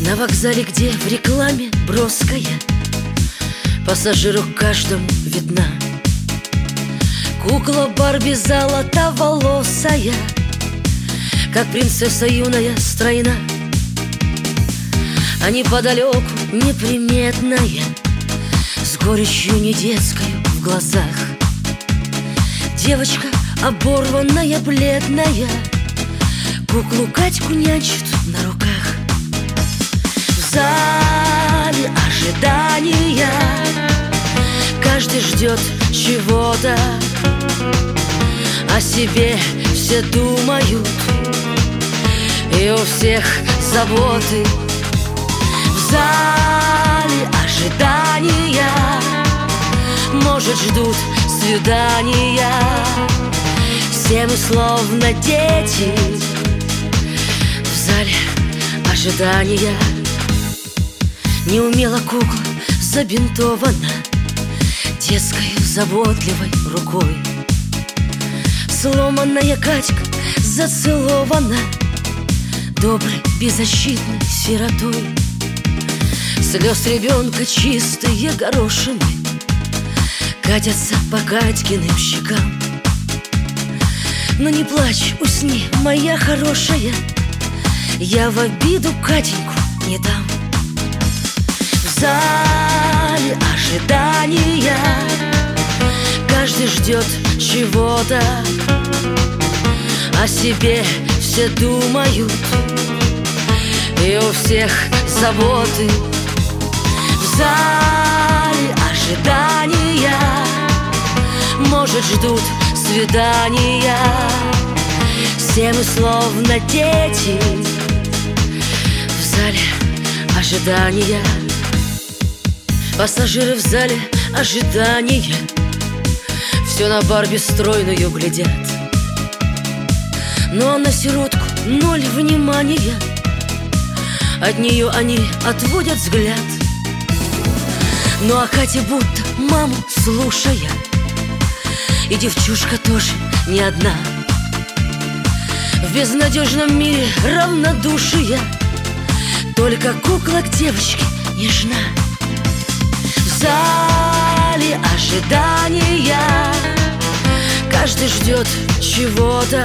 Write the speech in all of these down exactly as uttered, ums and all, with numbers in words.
На вокзале, где в рекламе броская, пассажиру каждому видна кукла Барби золотоволосая, как принцесса юная стройна. А неподалеку неприметная, с горечью не детскою в глазах, девочка оборванная, бледная, куклу Катьку нянчит на руках. В зале ожидания каждый ждет чего-то, о себе все думают, и у всех заботы. В зале ожидания, может, ждут свидания, все мы словно дети. В зале ожидания неумело кукла забинтована детской заботливой рукой. Сломанная Катька зацелована доброй беззащитной сиротой. Слез ребенка чистые горошины катятся по Катькиным щекам. Но не плачь, усни, моя хорошая, я в обиду Катеньку не дам. В зале ожидания каждый ждет чего-то, о себе все думают, и у всех заботы. В зале ожидания, может, ждут свидания, все мы словно дети. В зале ожидания пассажиры в зале ожидания все на Барби стройную глядят, но на сиротку ноль внимания, от нее они отводят взгляд. Ну а Катя будто маму слушая, и девчушка тоже не одна, в безнадежном мире равнодушия, только кукла к девочке нежна. В зале ожидания каждый ждет чего-то,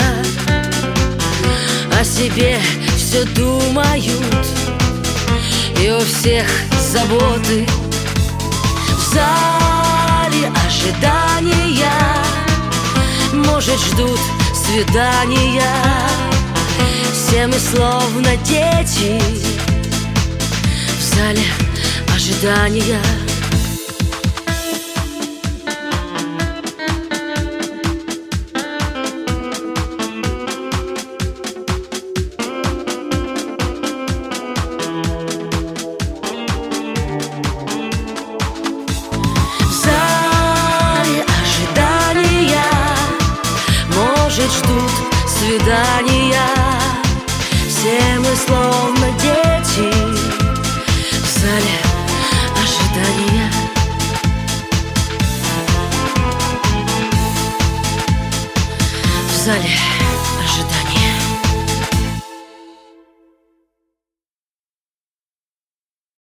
о себе все думают, и у всех заботы. В зале ожидания, может, ждут свидания, все мы словно дети. В зале ожидания ждут свидания, все мы словно дети. В зале ожидания в зале ожидания.